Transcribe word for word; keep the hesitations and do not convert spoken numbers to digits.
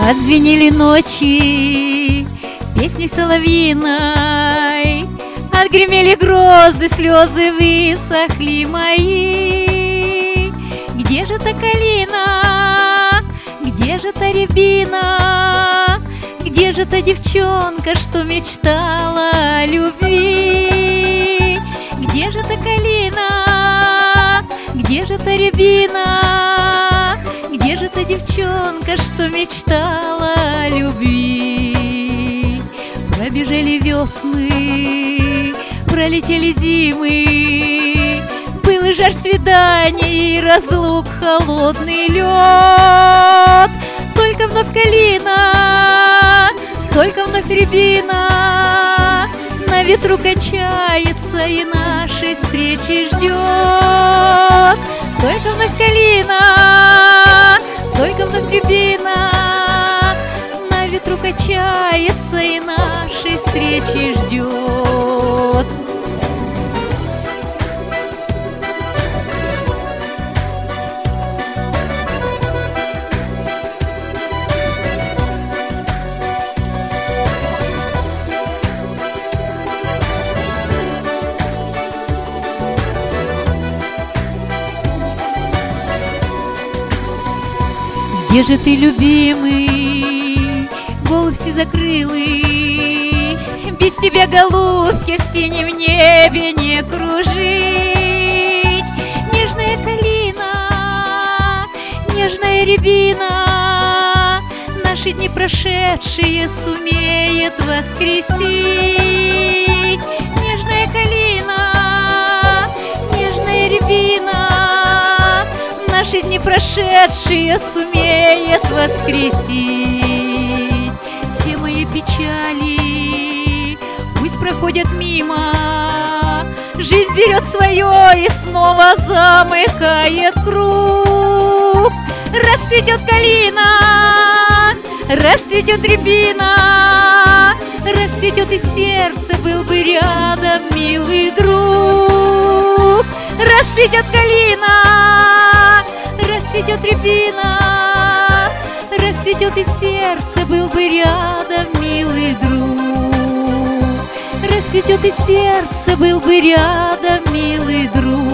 Отзвенели ночи песней соловьиной, отгремели грозы, слезы высохли мои. Где же та калина? Где же та рябина? Где же та девчонка, что мечтала о любви? Где же та калина? Где же та рябина? Где же та девчонка, что мечтала о любви? Пробежали весны, пролетели зимы, был и жар свиданий, и разлук холодный лед. Только вновь калина, только вновь рябина на ветру качается и нашей встречи ждет. Только вновь калина, только вновь рябина на ветру качается и нашей встречи ждет. Где же ты, любимый, голубь сизокрылый? Без тебя, голубки, в синем небе не кружить. Нежная калина, нежная рябина наши дни прошедшие сумеет воскресить. Нежная калина, нежная рябина наши дни прошедшие сумеет воскресить. Все мои печали пусть проходят мимо, жизнь берет свое и снова замыкает круг. Расцветет калина, расцветет рябина, расцветет и сердце, был бы рядом милый друг. Расцветет калина, расцветет рябина, расцветет и сердце, был бы рядом милый друг. Расцветет и сердце, был бы рядом милый друг.